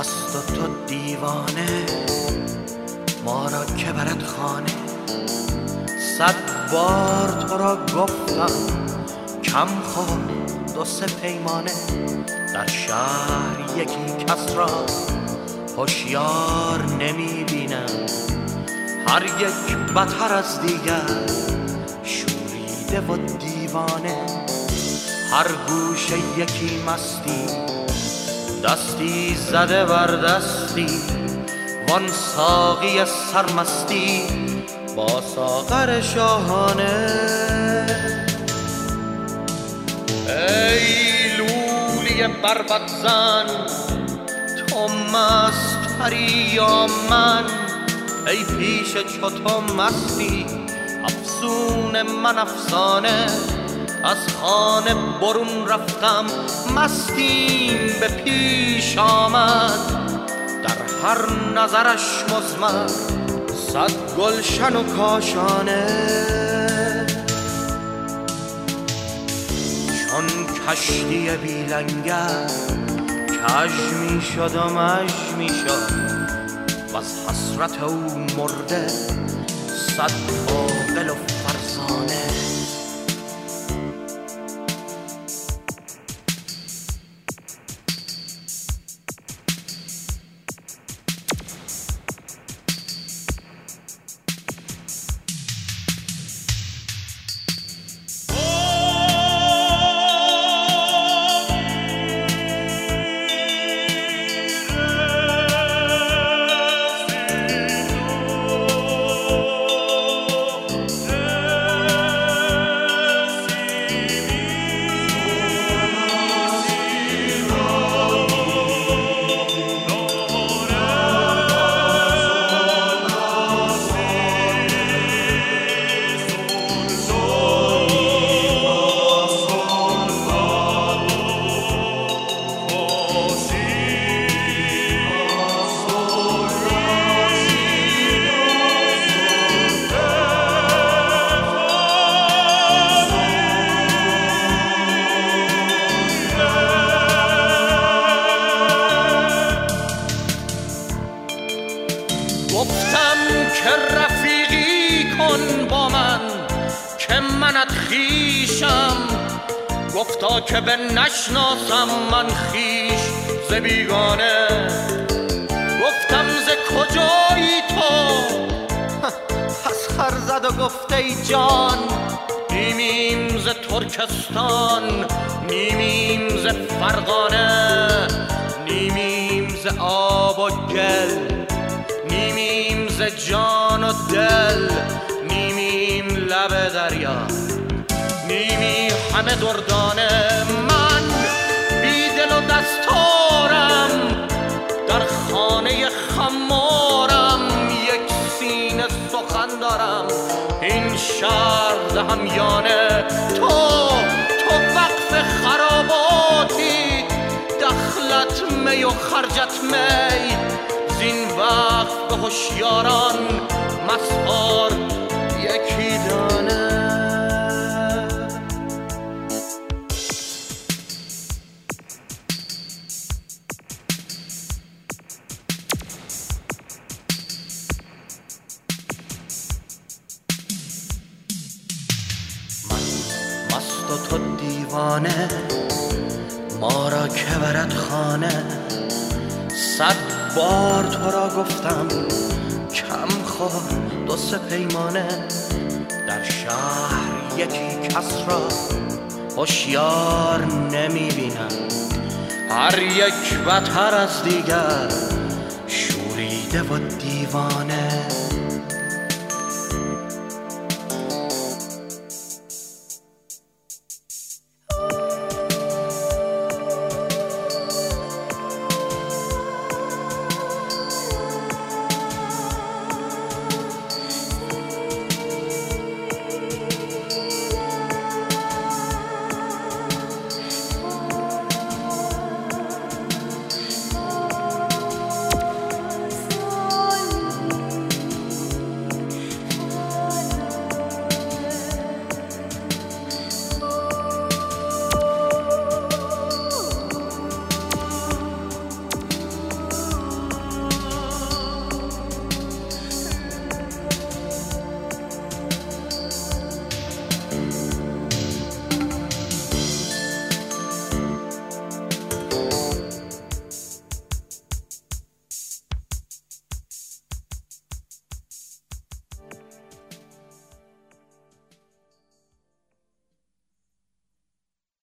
مست و تو دیوانه، ما را که برد خانه. 100 بار تو را گفتم کم خور 2-3 پیمانه. در شهر یکی کس را هوشیار نمی بینم، هر یک بتر از دیگر شوریده و دیوانه. هر گوشه یکی مستی، دستی زده بر دستی، وان ساقی سرمستی با ساغر شاهانه. ای لولی بربط زن، تو مستری یا من؟ ای پیش چو تو مستی، افسون من افسانه. از خانه برون رفتم، مستیم به پیش آمد. در هر نظرش مضمر 100 گلشن و کاشانه. چون کشتی بی لنگر کج می شد و مژ می شد، و از حسرت او مرده 100 عاقل و فرزانه. گفتم که رفیقی کن با من، که منت خویشم. گفتا که به نشناسم من خویش ز بیگانه. گفتم ز کجایی تو؟ پس خر زد و گفت ای جان، نیمیم ز ترکستان، نیمیم ز فرغانه، نیمیم ز آب و گل، نیمیم ز جان و دل، نیمیم لب دریا، نیمی همه دردانه. من بی دل و دستارم، در خانه خمارم، یک سینه سخن دارم، این شهر دهم یانه. تو وقف خراباتی، دخلت می و خرجت می، زین وقت به هوشیاران مسخار یکی دانه. من مست و تو دیوانه، ما را که برد خانه. 100 بار تو را گفتم کم خور 2-3 پیمانه. در شهر یکی کس را هوشیار نمی بینم، هر یک بتر از دیگر شوریده و دیوانه.